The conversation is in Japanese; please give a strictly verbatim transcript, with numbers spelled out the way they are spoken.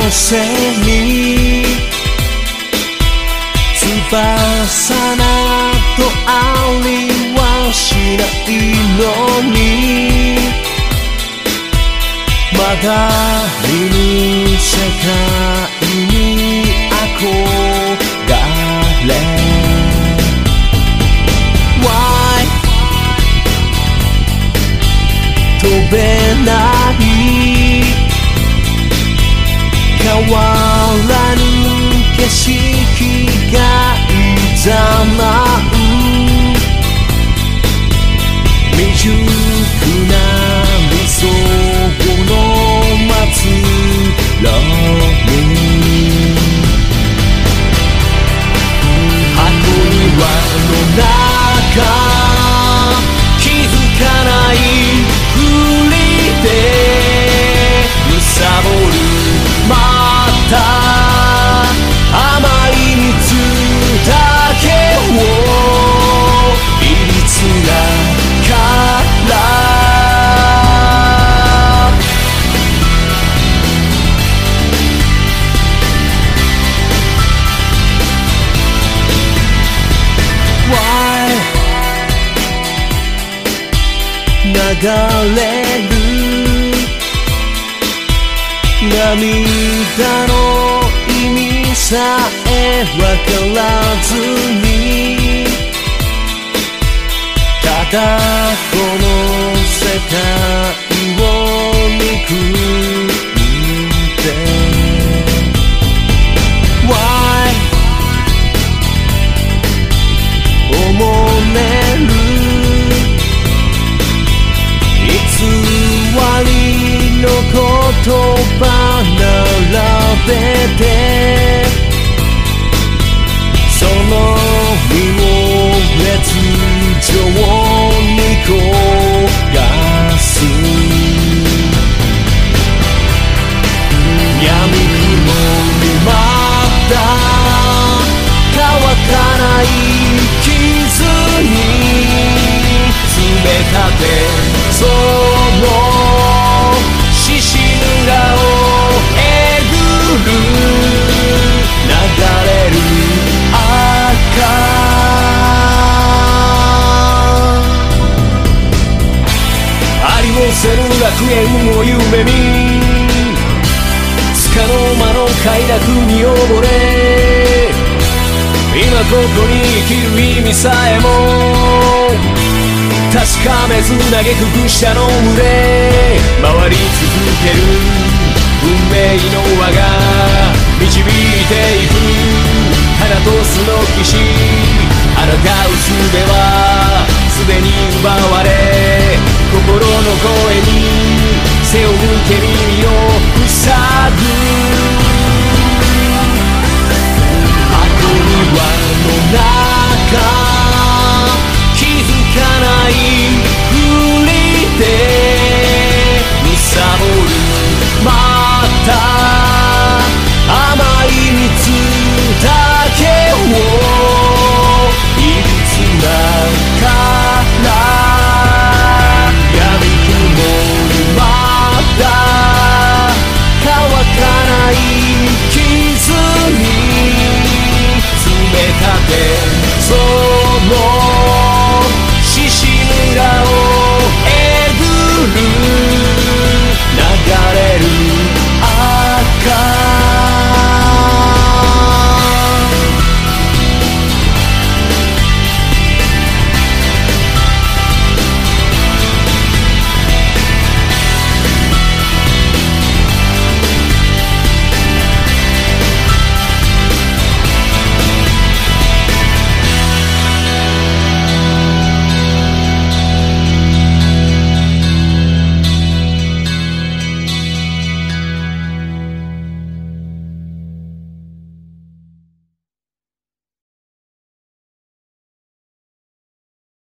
せに翼などありはしないのにまだ見ぬ世界に憧れ Why 飛べない変わらぬ景色がいざまう未熟な理想の末路に箱庭の中気づかないふりで貪るまた甘い蜜だけをいびつなからWhy 流れる涙の意味さえわからずにただこの世界を憎んで Why おもねる偽りの言葉並べてその身を熱情に焦がす闇雲にまだ乾かない傷に詰め立てその獅子裏をえぐる流れる赤ありもせぬ楽園を夢見束の間の快楽に溺れ今ここに生きる意味さえも確かめず嘆く者の群れ回り続ける運命の輪が導いていく花と巣の騎士抗う術は